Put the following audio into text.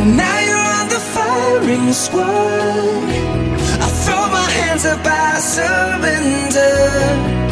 And now you're on the firing squad. I throw my hands up, I surrender.